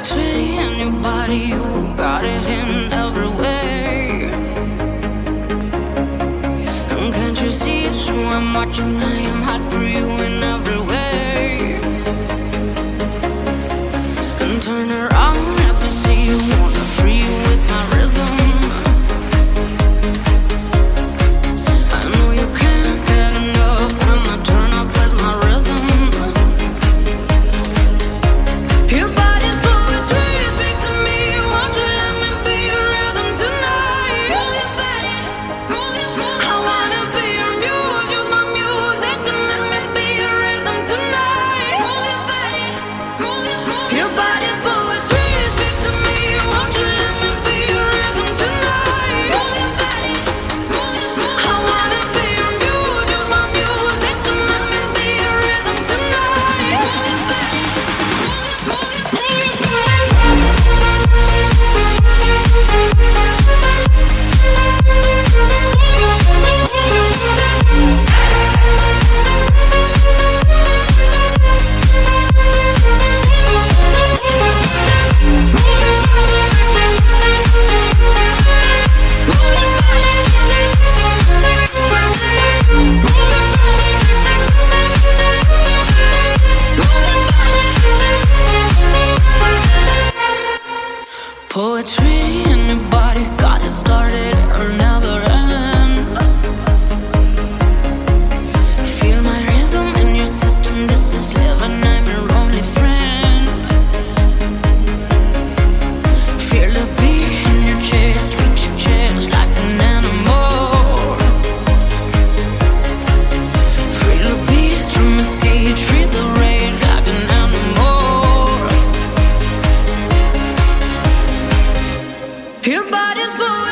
poetry in your body, you got it in every way. And can't you see it's who I'm watching? I am hot for you in every way. And turn around, let me see you, wanna free you with my rhythm. I know you can't get enough when I turn up with my rhythm. Your body's poetry, speak to me, won't you let me be your rhythm tonight? Move your body, I wanna be your muse, use my music and let me be your rhythm tonight. Move your body, your body's poetry, speak to me, won't you let me be your rhythm tonight? Move your body, I wanna be your muse, use my music and let me be your rhythm tonight. Move your body. Poetry in your body, got it started, it'll never end. Feel my rhythm in your system, this is living, I'm your only friend. Feel the beat in your chest, reach your chest like an animal. Free the beast from its cage, free the rage like an animal. Your body's blue.